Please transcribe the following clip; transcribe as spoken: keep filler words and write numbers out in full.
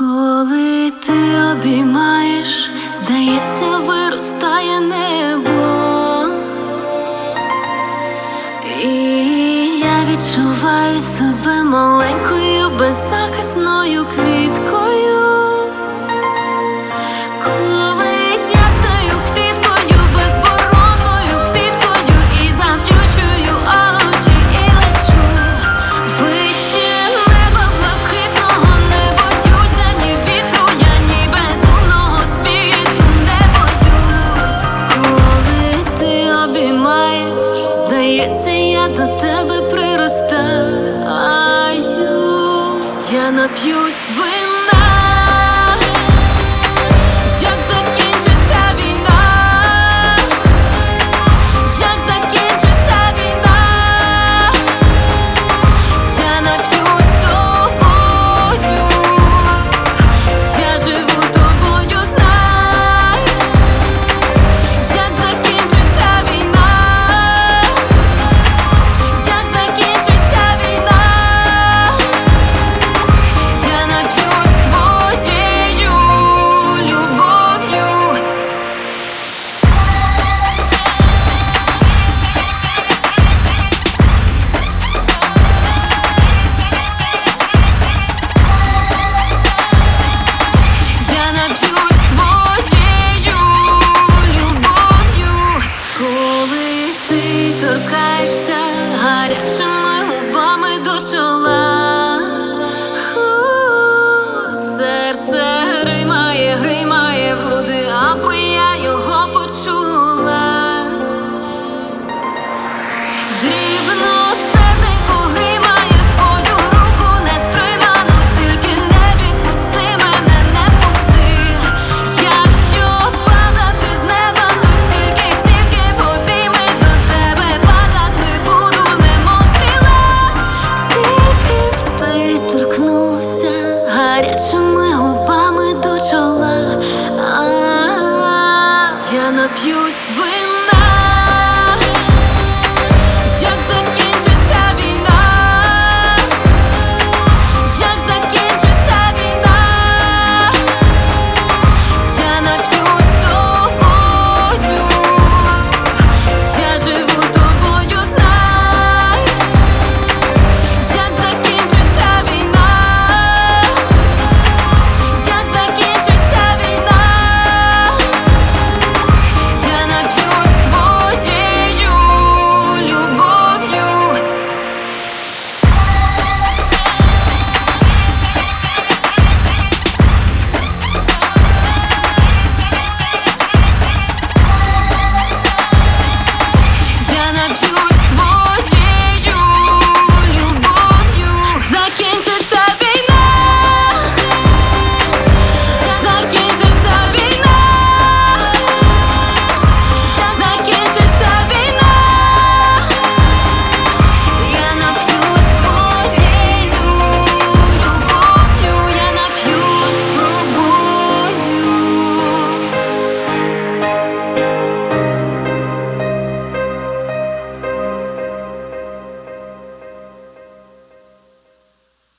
Коли ти обіймаєш, здається, виростає небо, і я відчуваю себе маленькою, беззахисною квіткою. Коли я стаю квіткою, безборонною квіткою, і заплющую очі і лечу вище неба блакитного. Не боюся ні вітру, я ні безумного світу не боюсь. Коли ти обіймаєш, здається, я до тебе приростаю. Я нап'юсь вина. Як закінчиться війна? Як закінчиться війна? Я нап'юсь тобою. Я живу тобою, знаю. Як закінчиться війна? Як закінчиться війна? Я нап'юсь твоєю любов'ю. Я нап'юсь твоєю любов'ю. Коли ти торкаєшся гарячими губами до чола, у, серце гримає, гримає в груди, аби я його почула. Дрібно серденько гримає в твою руку нестриману, тільки не відпусти мене, не пусти. Якщо падати з неба, то тільки, тільки в обійми до тебе падати буду, немов стріла. Тільки б ти торкнувся гарячими губами до чола. А, я нап'юсь вина.